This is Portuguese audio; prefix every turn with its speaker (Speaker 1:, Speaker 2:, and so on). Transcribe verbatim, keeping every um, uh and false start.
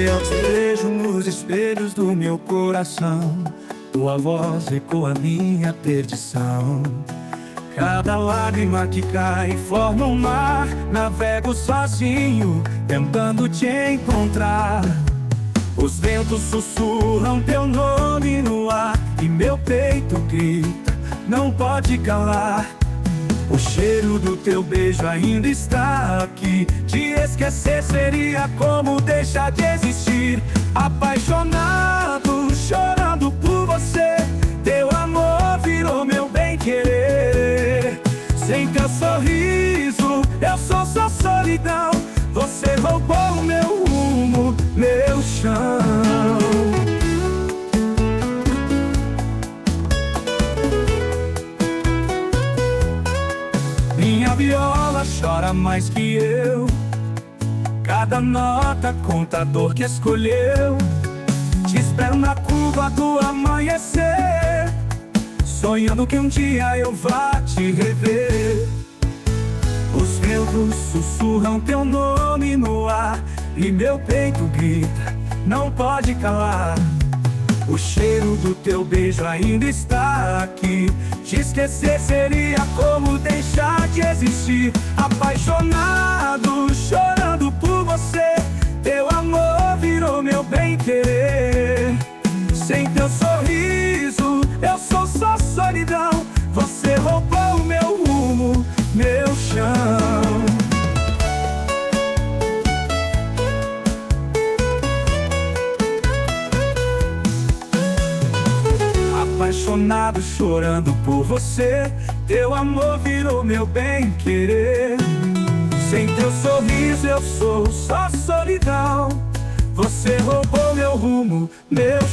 Speaker 1: Eu te vejo nos espelhos do meu coração. Tua voz ecoa minha perdição. Cada lágrima que cai forma um mar. Navego sozinho, tentando te encontrar. Os ventos sussurram teu nome no ar, e meu peito grita, não pode calar. O cheiro do teu beijo ainda está aqui. Te esquecer seria como deixar de existir. Apaixonado, chorando por você. Teu amor virou meu bem-querer. Sem teu sorriso, eu sou só solidão. Você roubou o meu rumo, meu chão. Minha viola chora mais que eu. Cada nota conta a dor que escolheu. Te espero na curva do amanhecer, sonhando que um dia eu vá te rever. Os ventos sussurram teu nome no ar, e meu peito grita, não pode calar. O cheiro do teu beijo ainda está aqui. Te esquecer seria como deixar de existir. Apaixonado, chorando por você. Teu amor virou meu bem-querer. Sem teu sorriso, eu sou só solidão. Você roubou o meu rumo, meu chão. Apaixonado, chorando por você. Teu amor virou meu bem-querer. Sem teu sorriso eu sou só solidão. Você roubou meu rumo, meu